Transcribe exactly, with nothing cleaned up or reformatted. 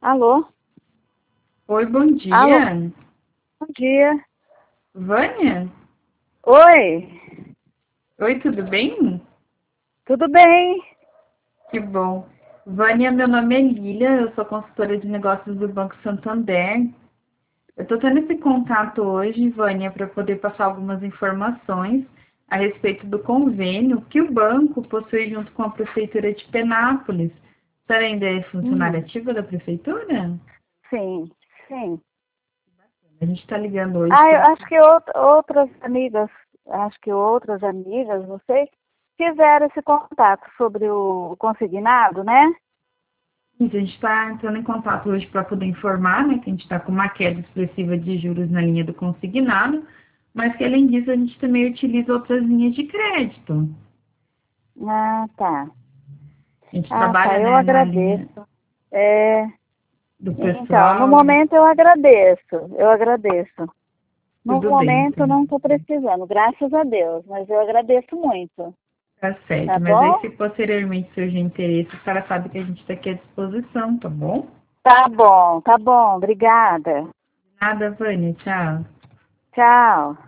Alô? Oi, bom dia. Alô? Bom dia. Vânia? Oi, Oi, tudo bem? tudo bem? Que bom. Vânia, meu nome é Lília, eu sou consultora de negócios do Banco Santander. Eu estou tendo esse contato hoje, Vânia, para poder passar algumas informações a respeito do convênio que o banco possui junto com a Prefeitura de Penápolis. A senhora ainda é funcionária Hum, ativa da Prefeitura? sim, sim. A gente está ligando hoje Ah, eu para... acho que out- outras amigas, acho que outras amigas, não sei, fizeram esse contato sobre o consignado, né? A gente está entrando em contato hoje para poder informar, né, que a gente está com uma queda expressiva de juros na linha do consignado, mas que além disso a gente também utiliza outras linhas de crédito. Ah, tá. A gente Ah, tá, trabalha, eu né, na linha agradeço. É, do então, no pessoal, momento eu agradeço, eu agradeço. No tudo bem, momento então, não estou precisando, graças a Deus, mas eu agradeço muito, tá tá certo. Mas aí bom? se posteriormente surgir interesse, a senhora sabe que a gente está aqui à disposição, tá bom? Tá bom, tá bom, obrigada. Nada, Vânia, tchau. Tchau.